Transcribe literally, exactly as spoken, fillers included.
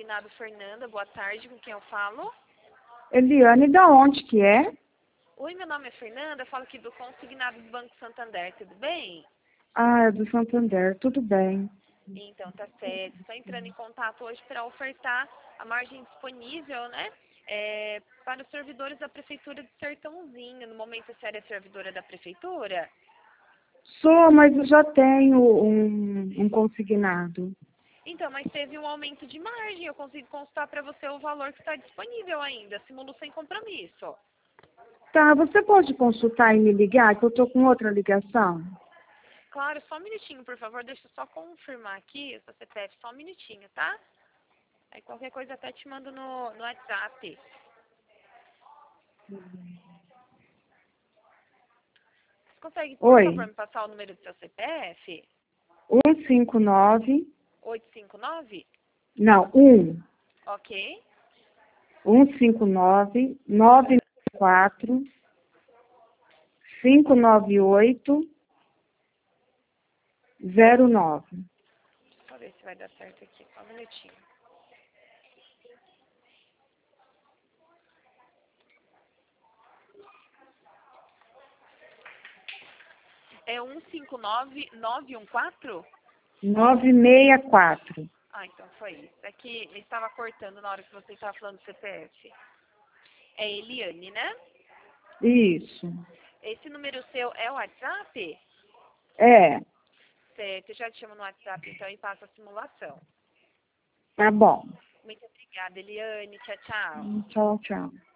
consignado Fernanda, boa tarde, com quem eu falo? Eliane, da onde que é? Oi, meu nome é Fernanda, eu falo aqui do consignado do Banco Santander, tudo bem? Ah, é do Santander, tudo bem. Então, tá certo. Estou entrando em contato hoje para ofertar a margem disponível, né? É, para os servidores da Prefeitura de Sertãozinho. No momento, a senhora é servidora da Prefeitura? Sou, mas eu já tenho um, um consignado. Então, mas teve um aumento de margem. Eu consigo consultar para você o valor que está disponível ainda. Simulo sem compromisso. Tá, você pode consultar e me ligar, que eu tô com outra ligação? Claro, só um minutinho, por favor. Deixa eu só confirmar aqui o seu C P F. Só um minutinho, tá? Aí qualquer coisa até te mando no, no WhatsApp. Você consegue, por favor, Oi, me passar o número do seu C P F? um cinco nove, oito cinco nove? não, um, Ok. um cinco nove, nove quatro, cinco nove oito, zero nove. Deixa eu ver se vai dar certo aqui. Só um minutinho. É um cinco nove nove um quatro? nove seis quatro. Ah, então foi isso. É que estava cortando na hora que você estava falando do C P F. É Eliane, né? Isso. Esse número seu é o WhatsApp? É, Certo, eu já te chamo no WhatsApp então e passo a simulação. tá bom. Muito obrigada, Eliane. Tchau, tchau. Tchau, tchau.